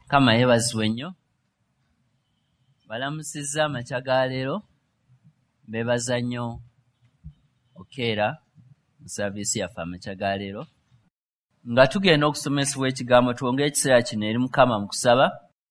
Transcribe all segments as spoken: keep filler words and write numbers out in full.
Kama yebazibwe nnyo. Balamusizza amakya ga leero. Beebaza nnyo okeera mu saavisi yaffe amakya ga leero. Nga tugenda okusomesebwa ekigambo twongere ekiseera kino eri Mukama mu kusaba.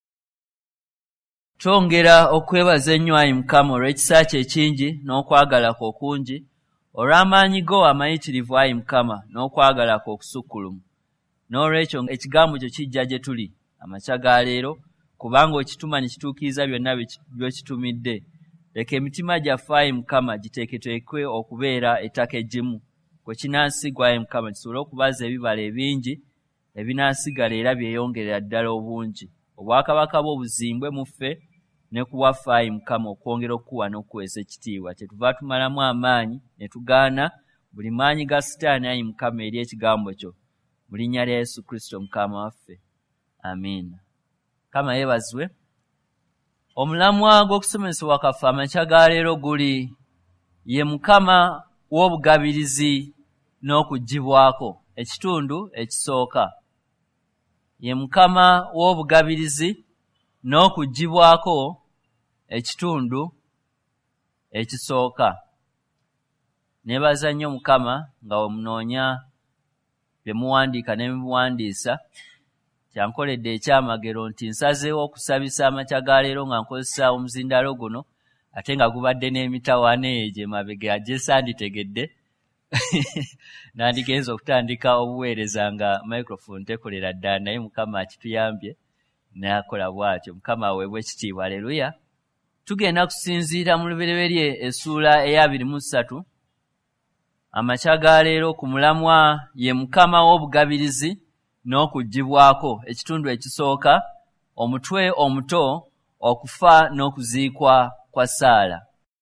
Twongera okwebaza ennyo Ayi Mukama olw'ekisa kye ekingi n'okwagala kwo okungi, olw'amaanyi go amayitirivu Ayi Mukama n'okwagala kwo okusukkulumu. N'olwekyo ekigambo kyo kijja gye tuli amakya ga leero, kubanga okituma ne kituukiriza byonna by'okitumidde. Leka emitima gyaffe Ayi Mukama giteeketeekwe okubeera ettaka eggimu kwe kinaasigwa Ayi Mukama, kisobole okubaza ebibala ebingi ebinaasigala era byeyongerera ddala obungi. Obwakabaka bwo buzimbwe mu ffe ne ku waffe Ayi Mukama, okwongera okukuwa n'okukuweesa ekitiibwa. Kyetuva tumalamu amaanyi ne tugaana buli maanyi ga Sitaani Ayi Mukama eri ekigambo kyo. Mu linnya lya Yesu Kristo Mukama waffe. Amiina. Kama yeebazibwe. Omulamwa gw'okusomesebwa kaffe amakya ga leero guli ye Mukama w'obugabirizi n'okuggyibwako. Ekitundu ekisooka. Ye Mukama w'obugabirizi n'okuggyibwako. Ekitundu ekisooka. Neebaza nnyo Mukama nga wemunoonya bye muwandiika ne bimuwandiisa. Kyankoledde ekyamagero nti nsazeewo okusabisa amakya ga leero nga nkozesa omuzindaalo guno, ate nga gubadde n'emitawaana eyo gye mabega gye sanditegedde. Nandigenza okutandika obuweereza nga microphone tekolera ddala, naye Mukama akituyambye n'akola bw'atyo. Mukama aweebwe ekitiibwa. Aleluya. Tugenda kusinziira mu lubereberye essuula ey'abiri mu ssatu. Amakya ga leero ku mulamwa ye Mukama w'obugabirizi n'okuggyibwako. Ekitundu ekisooka, omutwe omuto, okufa n'okuziikwa kwa Saala.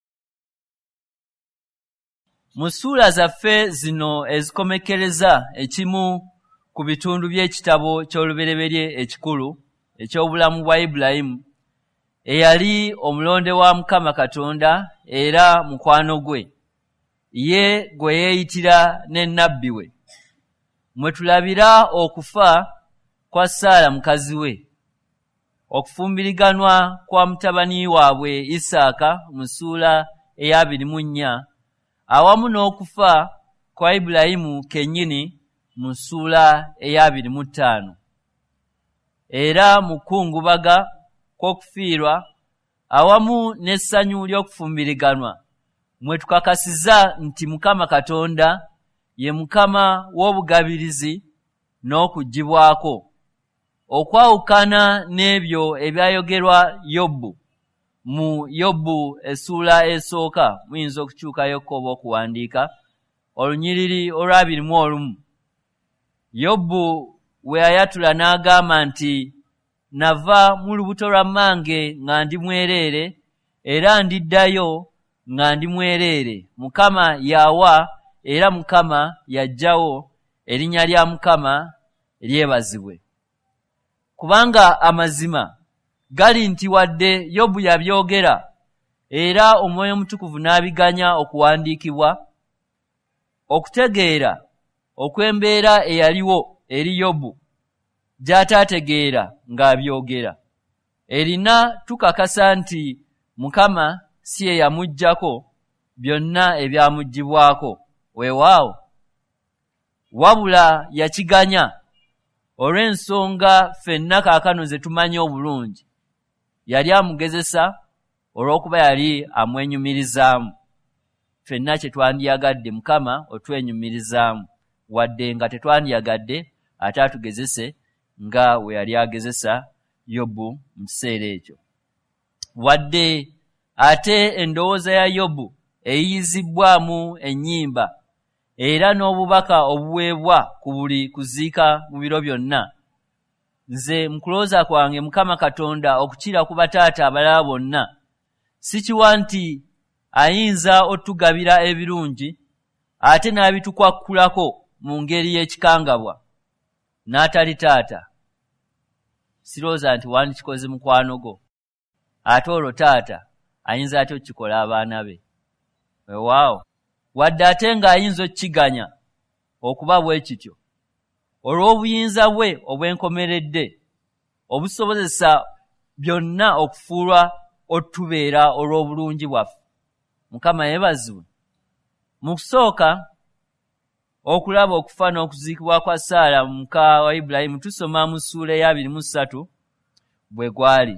Mu ssuula zaffe zino ezikomekkereza ekimu ku bitundu by'ekitabo ky'olubereberye ekikulu eky'obulamu bwa Ibulayimu, eyali omulonde wa Mukama Katonda era mukwano gwe, ye gwe yeeyitira ne nnabbi we. Mwe tulabira okufa kwa Saala mukazi we, okufumbiriganwa kwa mutabani waabwe Isaaka mu ssuula ey'abiri mu nnya, awamu n'okufa kwa Ibulayimu kennyini mu ssuula ey'abiri mu ttaano. Era mu kukungubaga kw'okufiirwa awamu n'essanyu ly'okufumbiriganwa, mwe tukakasiza nti Mukama Katonda ye Mukama w'obugabirizi n'okuggyibwako, okwawukana n'ebyo ebyayogerwa Yobbu mu Yobbu essuula esooka. Muyinza okukyukayoko oba okuwandiika olunyiriri olw'abiri mu olumu. Yobbu we yayatula n'agamba nti, nava mu lubuto lwa mmange nga ndi mwereere, era ndiddayo nga ndi mwereere. Mukama yawa era Mukama yaggyawo, erinnya lya Mukama lyebazibwe. Kubanga amazima gali nti wadde Yobbu yabyogera era Omwoyo Mutukuvu n'abiganya okuwandiikibwa, okutegeera okw'embeera eyaliwo eri Yobbu gy'ataategeera ng'abyogera, erina tukakasa nti Mukama si ye yamuggyako byonna ebyamuggyibwako, weewaawo, wabula yakiganya olw'ensonga ffenna kaakano ze tumanyi obulungi. Yali amugezesa olw'okuba yali amwenyumirizaamu. Ffenna kye twandiyagadde Mukama otwenyumirizaamu, wadde nga tetwandiyagadde ate atugezese nga we yali agezesa Yobbu mu kiseera ekyo. Wadde ate endowooza ya Yobbu eyiyizibbwamu ennyimba era n'obubaka obuweebwa ku buli kuziika mu biro byonna. Nze mu kulowooza kwange Mukama Katonda okukira ku bataata abalala bonna, sikiwa nti ayinza otugabira ebirungi ate n'abitukwakulako mu ngeri y'ekikangabwa n'atali taata. Sirowooza nti wandikikoze mukwano gwo, ate olwo taata ayinza ate okukikola abaana be. Weewaawo, wadde ate ng'ayinza okukiganya okuba bwe kityo olw'obuyinza bwe obwenkomeredde obusobozesa byonna okufuulwa otubeera olw'obulungi bwaffe. Mukama yeebazibwe. Mu kusooka okulaba okufa n'okuziikibwa kwa Saala muka wa Ibulayimu tusoma mu ssuula eya abiri mu ssatu bwe gwali.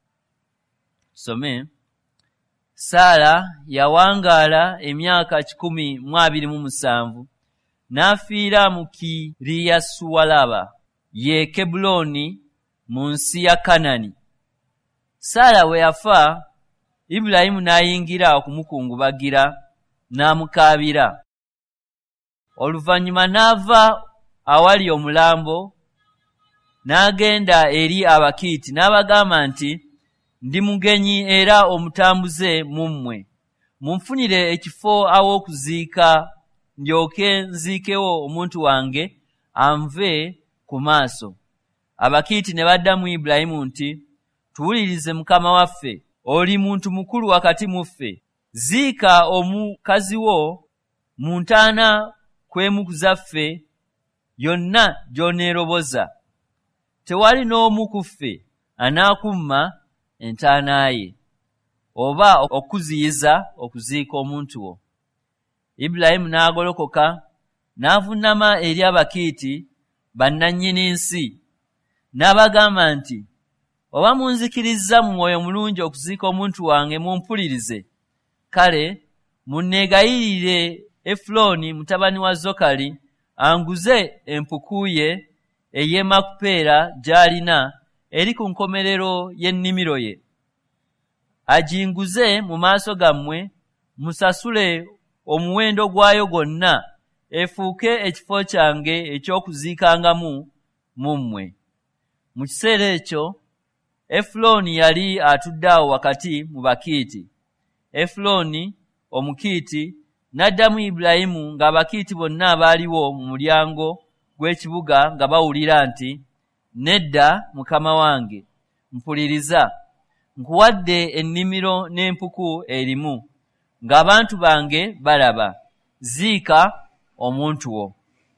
Tusome. Saala yawangaala emyaka kikumi mu abiri mu musanvu n'afiira mu Kiriyasuwalaba ye Kebbulooni mu nsi ya Kanani. Saala we yafa, Ibulayimu n'ayingira okumukungubagira n'amukaabira. Oluvannyuma n'ava awali omulambo n'agenda eri Abakiiti n'abagamba nti, ndi mugenyi era omutambuze mu mmwe. Munfunire ekifo aw'okuziika ndyoke nziikewo omuntu wange anve ku maaso. Abakiiti ne baddamu Ibulayimu nti, tuwulirize mukama waffe, oli muntu mukulu wakati mu ffe. Ziika omukazi wo mu ntaana kw'emu ku zaffe yonna gy'oneeroboza. Tewali n'omu ku ffe anaakumma entaana ye oba okuziyiza okuziika omuntu wo. Ibulayimu n'agolokoka n'avuunama eri Abakiiti bannannyini nsi n'abagamba nti, oba munzikirizza mu mwoyo mulungi okuziika omuntu wange mumpulirize, kale munneegayirire Efulooni mutabani wa Zokali anguze empuku ye ey'e Makupeera gy'alina eri ku nkomerero y'ennimiro ye. Aginguze mu maaso gammwe, musasule omuwendo gwayo gwonna, efuuke ekifo kyange eky'okuziikangamu mu mmwe. Mu kiseera ekyo Efulooni yali atudde awo wakati mu Bakiiti. Efulooni Omukiiti n'addamu Ibulayimu ng'Abakiiti bonna abaaliwo mu mulyango gw'ekibuga nga bawulira nti, nedda mukama wange, mpuliriza, nkuwadde ennimiro n'empuku erimu, ng'abantu bange balaba, ziika omuntu wo.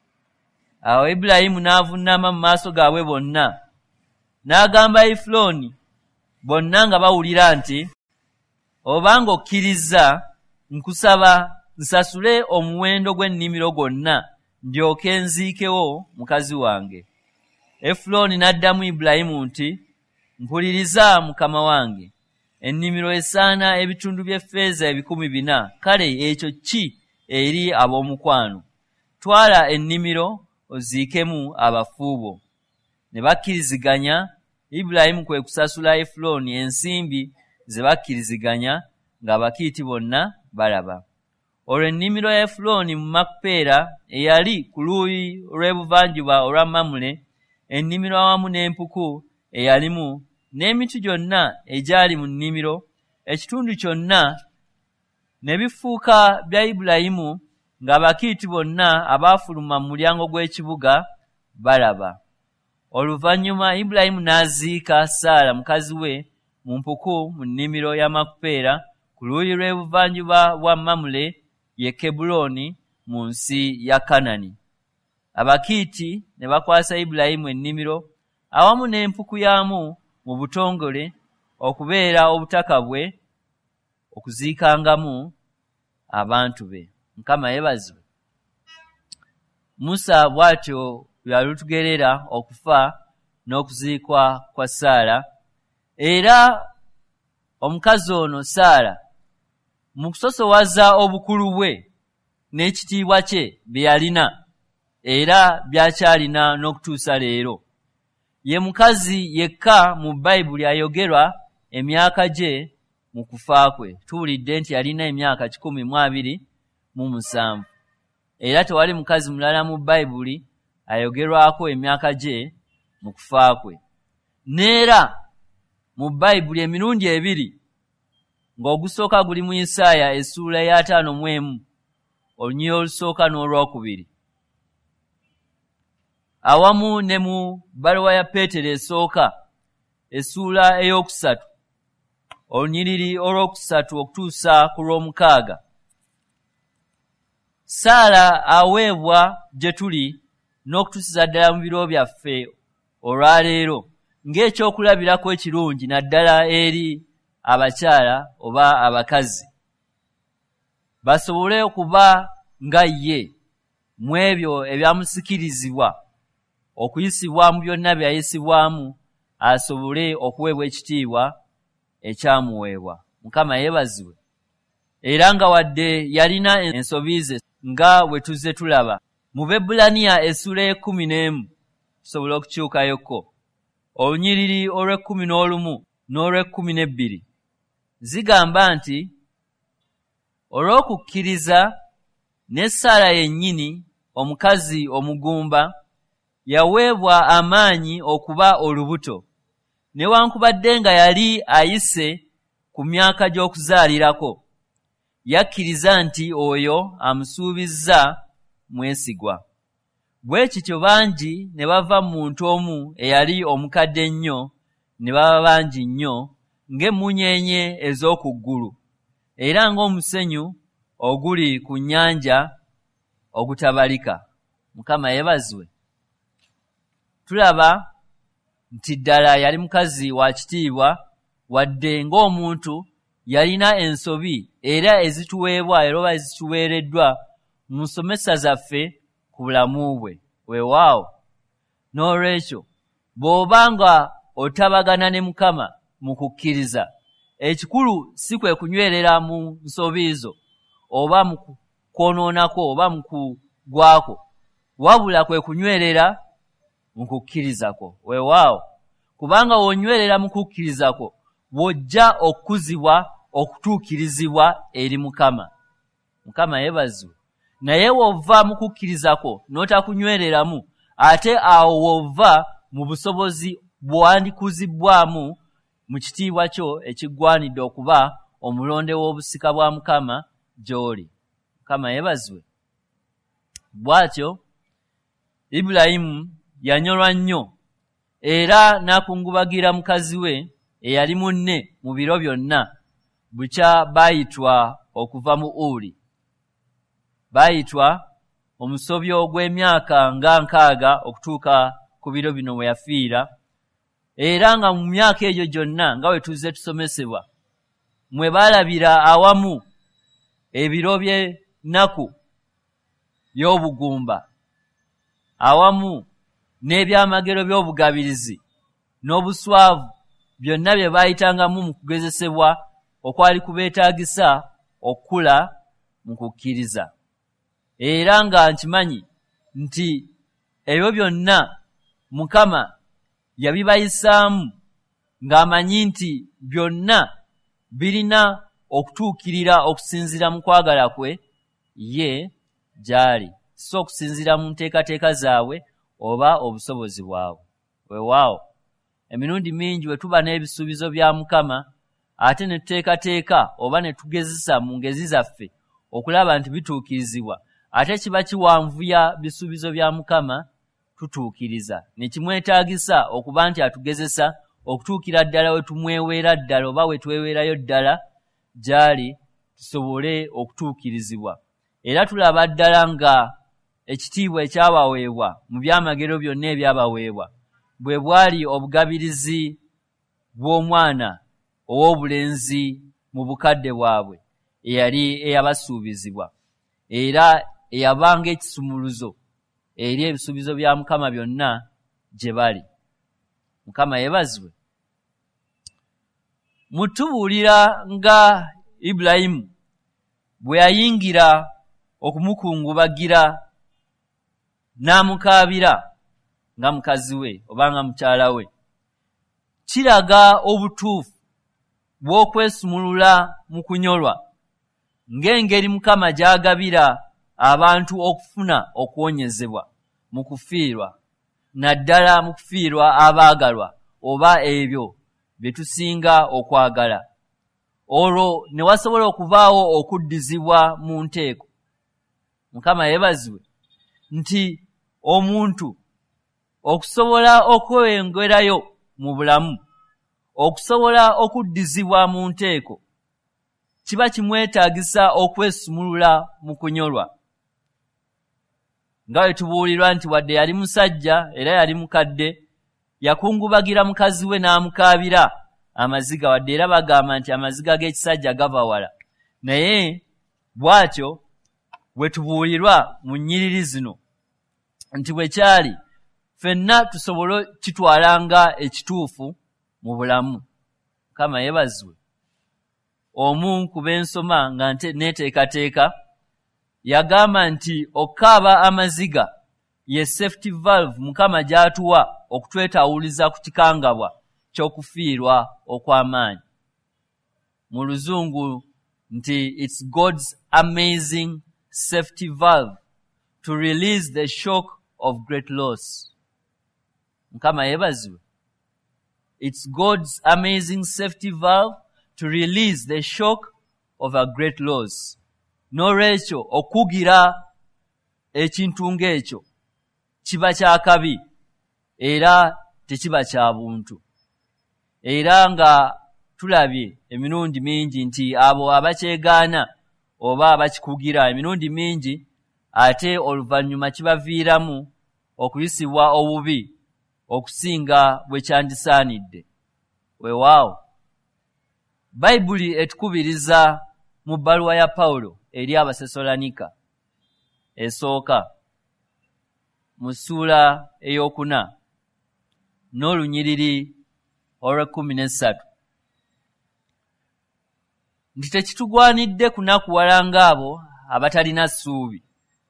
Awo Ibulayimu n'avuunama mu maaso gaabwe bonna, n'agamba Efulooni bonna nga bawulira nti, obanga okkirizza, nkusaba nsasule omuwendo gw'ennimiro gwonna ndyoke nziikewo mukazi wange. Efulooni n'addamu Ibulayimu nti, mpuliriza mukama wange, ennimiro esaana ebitundu by'effeeza ebikumi bina, kale ekyo ki eri ab'omukwano? Twala ennimiro oziikemu abafu bo. Ne bakkiriziganya, Ibulayimu kwe kusasula Efulooni ensimbi ze bakkiriziganya ng'Abakiiti bonna balaba. Olwo ennimiro ya Efulooni mu Makupeera eyali ku luuyi olw'ebuvanjuba olwa Mamule, ennimiro awamu n'empuku eyalimu n'emitu gyonna egyali mu nnimiro, ekitundu kyonna ne bifuuka bya Ibulayimu ng'Abakiiti bonna abaafuluma mu mulyango gw'ekibuga balaba. Oluvannyuma Ibulayimu n'aziika Saala mukazi we mu mpuku mu nnimiro ya Makupeera ku luuyi lw'ebuvanjuba bwa Mamule ye Kebbulooni mu nsi ya Kanani. Abakiiti ne bakwasa Ibulayimu ennimiro awamu n'empuku yamu mu butongole okubeera obutaka bwe okuziikangamu abantu be. Mukama yeebazibwe. Musa bw'atyo yalutugerera okufa n'okuziikwa kwa Saala, era omukazi ono Saala mu kusosowaza obukulu bwe n'ekitiibwa kye bye yalina era byakyalina n'okutuusa leero, ye mukazi yekka mu Bayibuli ayogerwa emyaka gye mu kufa kwe. Tuwulidde nti yalina emyaka kikumi mu abiri mu musanvu, era tewali mukazi mulala mu Bayibuli ayogerwako emyaka gye mu kufa kwe. Neera mu Bayibuli emirundi ebiri, ng'ogusooka guli mu Isaaya essuula ya ataano mu emu, olunyiriri olusooka n'olwokubiri, awamu ne mu bbaluwa ya Peetero esooka essuula ey'okusatu, olunyiriri olwokusatu okutuusa ku lw'omukaaga. Saala aweebwa gye tuli n'okutuusiza ddala mu biro byaffe olwaleero ng'ekyokulabirako ekirungi naddala eri abakyala oba abakazi basobole okuba nga ye mu ebyo ebyamusikirizibwa okuyisibwa mu byonna byayisibwamu asobole okuweebwa ekitiibwa ekyamuweebwa. Mukama yeebazibwe. Era nga wadde yalina ensobi ze nga bwe tuzze tulaba mu Bebulaniya essula y'ekkumi n'emu tusobola okukyukayoko olunyiriri olw'ekkumi n'olumu n'olw'ekkumi n'ebbiri zigamba nti olw'okukkiriza ne Saala yennyini omukazi omugumba yaweebwa amaanyi okuba olubuto newankubadde nga yali ayise ku myaka gy'okuzaalirako yakkiriza nti oyo amusuubizza mwesigwa. Bwe kityo bangi ne bava mu muntu omu eyali omukadde ennyo ne baba bangi nnyo ng'emmunyeenye ez'oku ggulu era ng'omusenyu oguli ku nnyanja ogutabalika. Mukama yeebazibwe. Tulaba nti ddala yali mukazi wa kitiibwa wadde ng'omuntu yalina ensobi era ezituweebwa era oba ezituweereddwa mu nsomesa zaffe ku bulamu bwe. Weewaawo n'olwekyo bw'oba nga otabagana ne Mukama mu kukkiriza ekikulu si kwe kunywerera mu nsobi zo oba mu kwonoonako oba mu kugwako wabula kwe kunywerera mu kukkirizako. Weewaawo kubanga w'onywerera mu kukkirizako bw'ojja okukuzibwa okutuukirizibwa eri Mukama. Mukama yeebazibwe. Naye w'ova mu kukkirizako n'otakunywereramu ate awo w'ova mu busobozi bw'wandikuzibbwamu mu kitiibwa kyo ekiggwanidde okuba omulonde w'obusika bwa Mukama gy'oli. Mukama yeebazibwe. Bw'atyo Ibulayimu yanyolwa nnyo era n'akungubagira mukazi we eyali munne mu biro byonna. Bukya baayitwa okuva mu Uli. Baayitwa omusobyo gw'emyaka nga nkaaga okutuuka ku biro bino bwe yafiira era nga mu myaka egyo gyonna nga we tuzze tusomesebwa mwe baalabira awamu ebiro by'ennaku y'obugumba awamu n'ebyamagero by'obugabirizi n'obuswavu byonna bye baayitangamu mu kugezesebwa okwali kubeetaagisa okukula mu kukkiriza. Era nga nkimanyi nti ebyo byonna Mukama yabibayisaamu ng'amanyi nti byonna birina okutuukirira okusinziira mu kwagala kwe ye gy'ali, so okusinziira mu nteekateeka zaabwe oba obusobozi bwabwe. Weewaawo emirundi mingi we tuba n'ebisuubizo bya Mukama ate ne tuteekateeka oba ne tugezesa mu ngezi zaffe okulaba nti bituukirizibwa ate kiba kiwanvuya bisuubizo bya Mukama tutuukiriza ne kimwetaagisa okuba nti atugezesa okutuukira ddala we tumweweera ddala oba we tweweerayo ddala gy'ali tusobole okutuukirizibwa. Era tulaba ddala nga ekitiibwa ekyabaweebwa mu byamagero byonna ebyabaweebwa bwe bwali obugabirizi bw'omwana ow'obulenzi mu bukadde bwabwe eyali eyabasuubizibwa era eyabanga ekisumuluzo eri ebisuubizo bya Mukama byonna gye bali. Mukama yeebazibwe. Mutubuulira nga Ibulayimu bwe yayingira okumukungubagira n'amukaabira nga mukazi we oba nga mukyala we kiraga obutuufu bw'okwesumulula mu kunyolwa ng'engeri Mukama gy'agabira abantu okufuna okuwonyezebwa mu kufiirwa naddala mu kufiirwa abaagalwa oba ebyo bye tusinga okwagala. Olwo ne wasobola okuvaawo okuddizibwa mu nteeko. Mukama yeebazibwe nti omuntu okusobola okweyongerayo mu bulamu okusobola okuddizibwa mu nteeko kiba kimwetaagisa okwesumulula mu kunyolwa. Nga bwe tubuulirwa nti wadde yali musajja era yali mukadde yakungubagira mukazi we n'amukaabira amaziga, wadde era bagamba nti amaziga g'ekisajja gava wala. Naye bw'atyo bwe tubuulirwa mu nnyiriri zino nti bwe kyali ffenna tusobole kitwalanga ekituufu mu bulamu. Mukama yeebazibwe. Omu ku b'ensoma nga neeteekateeka yagamba nti okukaaba amaziga ye safety valve Mukama gy'atuwa okutwetawuliza ku kikangabwa ky'okufiirwa okw'amaanyi. Mu Luzungu nti it's God's amazing safety valve to release the shock of great loss. Mukama yeebazibwe. It's God's amazing safety valve to release the shock of a great loss. N'olwekyo okugira ekintu ng'ekyo kiba kya kabi era tekiba kya buntu. Era nga tulabye emirundi mingi nti abo abakyegaana oba abakikugira emirundi mingi ate oluvannyuma kibaviiramu okuyisibwa obubi okusinga bwe kyandisaanidde. Weewaawo Bayibuli etukubiriza mu bbaluwa ya Pawulo eri Abasesalonika esooka mu ssuula ey'okuna n'olunyiriri olw'ekkumi n'essatu nti tekitugwanidde kunakuwala ng'abo abatalina ssuubi.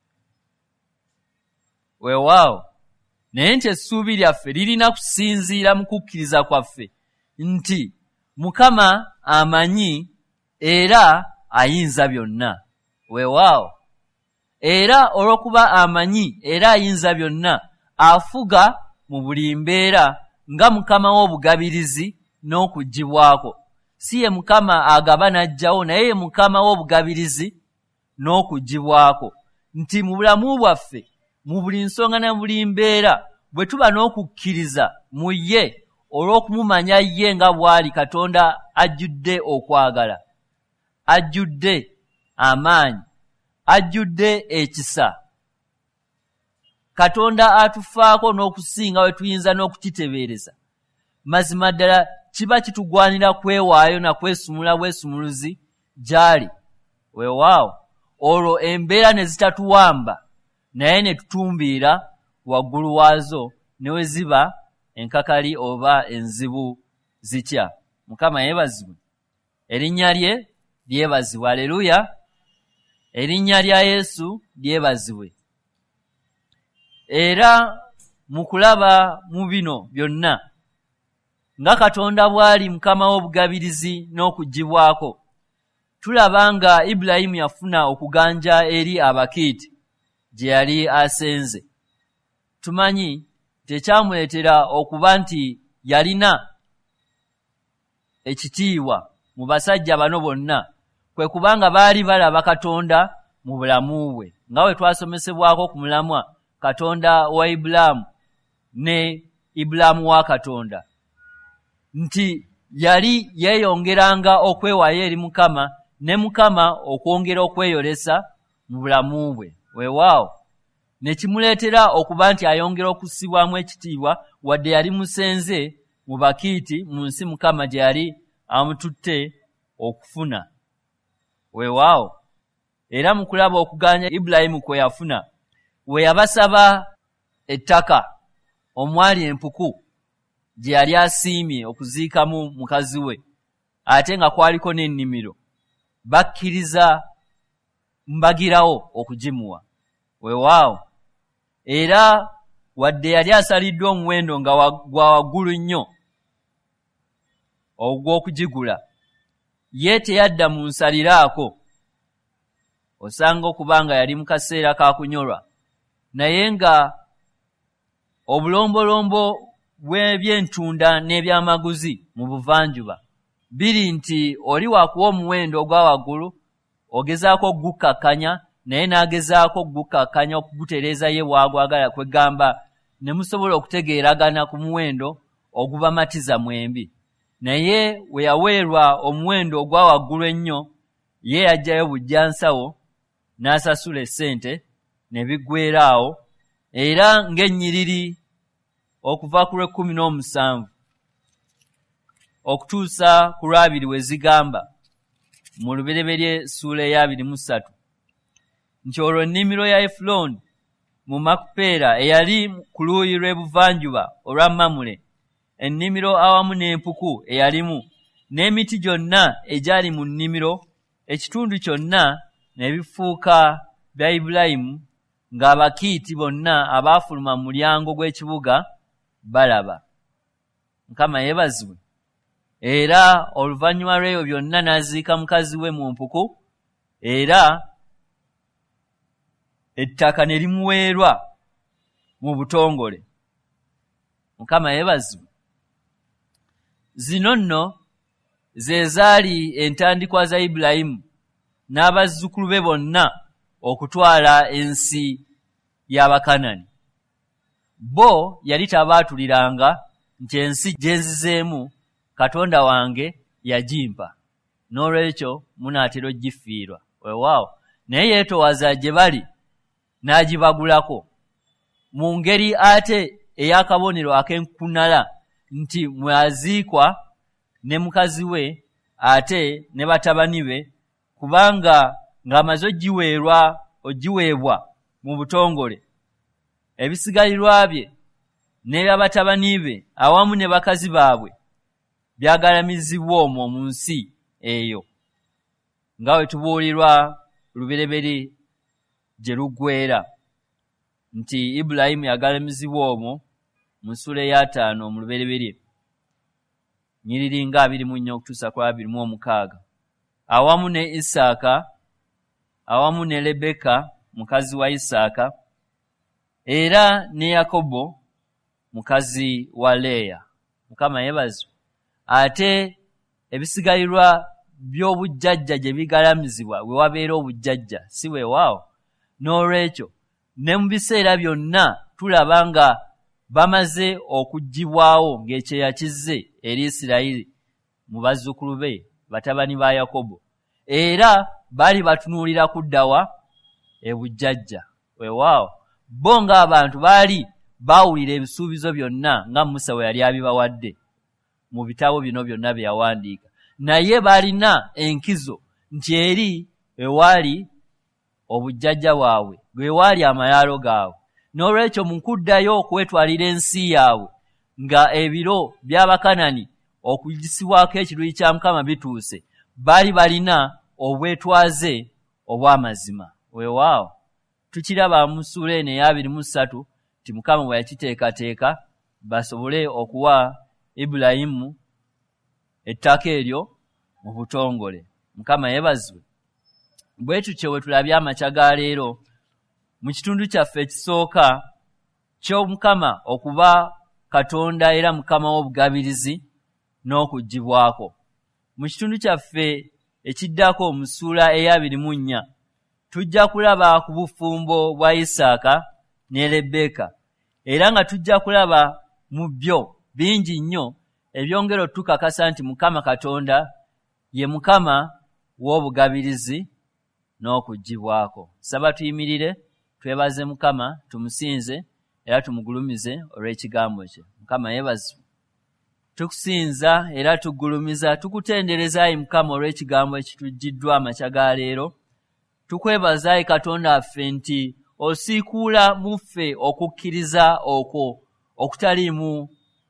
Weewaawo naye nti essuubi lyaffe lirina kusinziira mu kukkiriza kwaffe nti Mukama amanyi era ayinza byonna. Weewaawo era olw'okuba amanyi era ayinza byonna afuga mu buli mbeera nga Mukama w'obugabirizi n'okuggyibwako. Si ye Mukama agaba n'ajjawo, naye ye Mukama w'obugabirizi n'okuggyibwako. Nti mu bulamu bwaffe mu buli nsonga na buli mbeera bwe tuba n'okukkiriza mu ye olw'okumumanya ye nga bw'ali Katonda ajjudde okwagala, ajjudde amaanyi, ajjudde ekisa. Katonda atufaako n'okusinga we tuyinza n'okukitebeereza. Mazima ddala kiba kitugwanira kwewaayo na kwesumula bwesumuluzi gy'ali. Weewaawo olwo embeera ne zitatuwamba naye ne tutumbiira waggulu waazo ne we ziba enkakali oba enzibu zitya. Mukama yeebazibwe. Erinnya lye lyebazibwe. Aleluya. Erinnya lya Yesu lyebazibwe. Era mu kulaba mu bino byonna nga Katonda bw'ali Mukama w'obugabirizi n'okuggyibwako, tulaba nga Ibulayimu yafuna okuganja eri Abakiiti gye yali asenze. Tumanyi tekyamuleetera okuba nti yalina ekitiibwa mu basajja bano bonna, kwe kubanga baali balaba Katonda mu bulamu bwe, nga bwe twasomesebwako ku mulamwa Katonda wa Ibulaamu ne Ibulaamu wa Katonda, nti yali yeeyongeranga okwewaayo eri Mukama ne Mukama okwongera okweyolesa mu bulamu bwe. Weewaawo ne kimuleetera okuba nti ayongera okussibwamu ekitiibwa wadde yali musenze mu Bakiiti mu nsi Mukama gye yali amututte okufuna. Weewaawo era mu kulaba okuganya Ibulayimu kwe yafuna, we yabasaba ettaka omwali empuku gye yali asiimye okuziikamu mukazi we, ate nga kwaliko n'ennimiro, bakkiriza mbagirawo okugimuwa. Weewaawo era wadde yali asaliddwa omuwendo nga gwa waggulu nnyo ogw'okugigula, ye teyadda mu nsaliraako. Osanga okubanga yali mu kaseera ka kunyolwa, naye nga obulombolombo bw'ebyentunda n'ebyamaguzi mu buvanjuba biri nti oli wakuwa omuwendo ogwa waggulu ogezaako okugukkakkanya, naye n'agezaako okugukkakkanya okugutereeza ye bw'agwagala, kwegamba ne musobola okutegeeragana ku muwendo ogubamatiza mwembi. Naye we yaweerwa omuwendo ogwa waggulu ennyo, ye yajjayo bujjansawo n'asasula essente ne biggweeraawo, era ng'ennyiriri okuva ku lw'ekkumi n'omusanvu okutuusa ku lwabiri we zigamba mu lubereberye ssuula ey'abiri mu ssatu nti olwo ennimiro ya Efuloni mu Makupeera eyali ku luuyi lw'ebuvanjuba olwa Mamule, ennimiro awamu n'empuku eyalimu n'emiti gyonna egyali mu nnimiro, ekitundu kyonna ne bifuuka bya Ibulayimu, ng'Abakiiti bonna abaafuluma mu mulyango gw'ekibuga balaba. Mukama yeebazibwe. Era oluvannyuma lw'ebyo byonna n'aziika mukazi we mu mpuku, era ettaka ne limuweerwa mu butongole. Mukama yeebazibwe. Zino nno ze zaali entandikwa za Ibulayimu n'abazzukulu be bonna okutwala ensi y'Abakanani. Bo yali tabaatuliranga nti ensi gye nzizeemu Katonda wange yagimpa, n'olwekyo munaatera ogifiirwa. Weewaawo, naye yeetoowaza gye bali n'agibagulako mu ngeri ate ey'akabonero ak'enkunala nti mwaziikwa ne mukazi we ate ne batabani be, kubanga ng'amaze ogiweerwa ogiweebwa mu butongole, ebisigalirwa bye n'ebyabatabani be awamu ne bakazi baabwe byagalamizibwa omwo mu nsi eyo, nga bwe tubuulirwa lubereberi gye luggweera nti Ibulayimu yagalamizibwa omwo mu ssuula ey'ataano mu lubereberye nnyiriri nga abiri mu nnya okutuusa ku abiri mu omukaaga, awamu ne Isaaka awamu ne Lebeka mukazi wa Isaaka, era ne Yakobo mukazi wa Leya. Mukama yeebazibwe. Ate ebisigalirwa by'obujjajja gye bigalamizibwa we wabeera obujjajja si weewaawo. N'olwekyo ne mu biseera byonna tulaba nga bamaze okuggibwawo ng'ekyeya kizze eri Isirayiri mu bazzukulu be batabani ba Yakobo, era baali batunuulira kuddawa ebujjajja. Weewaawo, bo ng'abantu baali baawulira ebisuubizo byonna nga Musa bwe yali abibawadde mu bitabo bino byonna bye yawandiika, naye baalina enkizo nti eri ewaali obujjajja bwabwe, gwe waali amayaalo gaabwe. N'olwekyo mu kuddayo okwetwalira ensi yaabwe nga ebiro by'Abakanani okugisibwako ekiruyi kya Mukama bituuse, baali balina obwetwaze obw'amazima. Weewaawo, tukiraba mu ssuula eno ey'abiri mu ssatu ti Mukama bwe yakiteekateeka basobole okuwa Ibulayimu ettaka eryo mu butongole. Mukama yeebazibwe. Bwe tutyo bwe tulabye amakya ga leero mu kitundu kyaffe ekisooka ky'Omukama okuba Katonda era Mukama w'obugabirizi n'okuggyibwako. Mu kitundu kyaffe ekiddako mu ssuula ey'abiri mu nnya tujja kulaba ku bufumbo bwa Isaaka ne Lebeka, era nga tujja kulaba mu byo bingi nnyo ebyongera otukakasa nti Mukama Katonda ye Mukama w'obugabirizi n'okuggyibwako. Saba tuyimirire twebaze Mukama, tumusinze era tumugulumize olw'ekigambo kye. Mukama yeebazibwe. Tukusinza era tugulumiza tukutendereza ayi Mukama olw'ekigambo ekitujjiddwa amakya ga leero. Tukwebaza ayi Katonda waffe nti osiikuula mu ffe okukkiriza okwo okutaliimu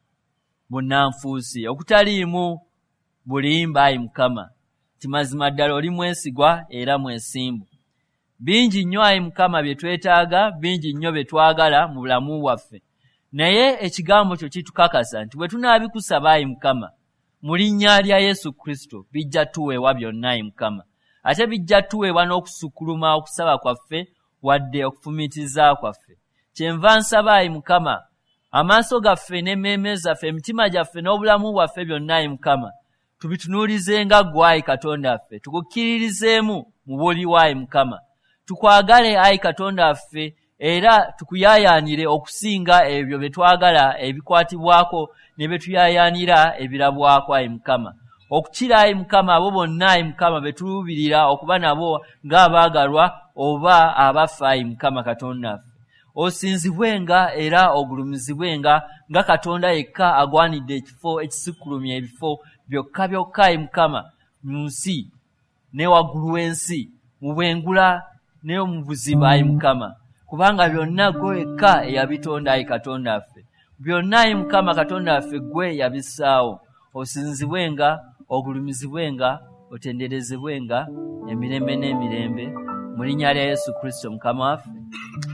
bunnanfuusi, okutaliimu bulimba ayi Mukama, ti mazima ddala oli mwesigwa era mwesimbu. Bingi nnyo ayi Mukama bye twetaaga, bingi nnyo bye twagala mu bulamu bwaffe, naye ekigambo kyo kitukakasa nti bwe tunaabikusaba ayi Mukama mu linnya lya Yesu Kristo bijja tuweebwa byonna ayi Mukama, ate bijja tuweebwa n'okusukkuluma okusaba kwaffe wadde okufumiitiriza kwaffe. Kyenva nsaba ayi Mukama amaaso gaffe n'emmeeme zaffe, emitima gyaffe n'obulamu bwaffe byonna ayi Mukama tubitunuulizenga ggwe ayi Katonda waffe, tukukkiririzeemu mu buli ayi Mukama, tukwagale ayi Katonda waffe era tukuyaayaanire okusinga ebyo bye twagala ebikwatibwako ne bye tuyaayaanira ebirabwako ayi Mukama, okukira ayi Mukama abo bonna ayi Mukama be tuluubirira okuba nabo ng'abaagalwa oba abafa ayi Mukama Katonda waffe. osinzibwenga era ogulumizibwenga nga Katonda yekka agwanidde ekifo ekisikulumya ebifo byokka byokka Ayi Mukama mu nsi ne waggulu w'ensi mu bwengula ne mu buziba Ayi Mukama kubanga byonna gwe yekka eyabitonda Ayi Katonda affe byonna Ayi Mukama Katonda affe gwe yabissaawo osinzibwenga ogulumizibwenga otenderezebwenga emirembe n'emirembe mu linnya lya Yesu Kristo Mukama waffe